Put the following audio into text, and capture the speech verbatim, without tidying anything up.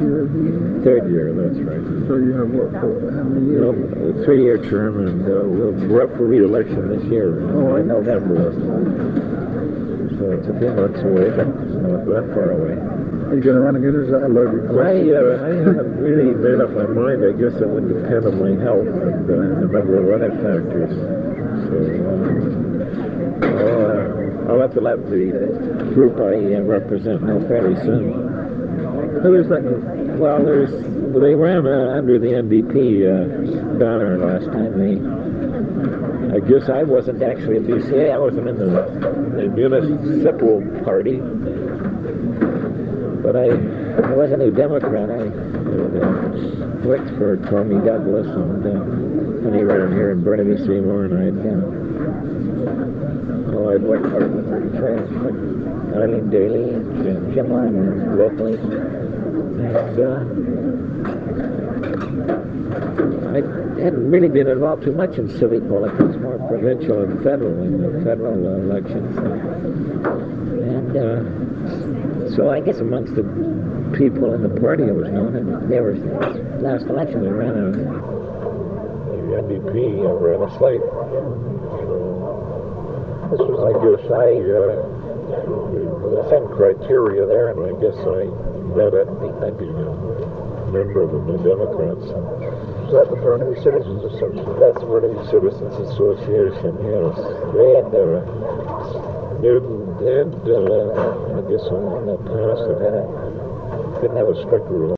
year of the year? Third year, that's right. So you have what, for how many years? No, a three-year term, and uh, we'll, we're up for re-election this year Oh, in November. So it's a few months away, but not that far away. Are you going to run again, or is that a loaded I, question? uh, I haven't really made up my mind. I guess it would depend on my health and uh, a number of other factors. So uh, I'll, uh, I'll have to let the group I uh, represent know fairly soon. Who is that group? Well, there's they ran uh, under the N D P uh, banner last time. They, I guess I wasn't actually a B C A. I wasn't in the, the municipal party. But I, I was a New Democrat. I uh, worked for Tommy Douglas and uh, when he ran here in Burnaby Seymour, and I'd, uh, oh, I'd worked for Arlene Daly and Jim Lyman locally. And uh, I hadn't really been involved too much in civic politics, more provincial and federal in the federal uh, elections. And uh, so I guess amongst the people in the party I was known, and they were, last election we ran a, the N D P uh, ran a slate. This was, I guess, I, uh, the same criteria there, and I guess I met it. I'd be a member of the New Democrats. Is that the Burnaby Citizens Association? That's the Burnaby Citizens Association, yes. They had their uh, Newton did, uh, I guess, in the past, it had, didn't have a strict rule.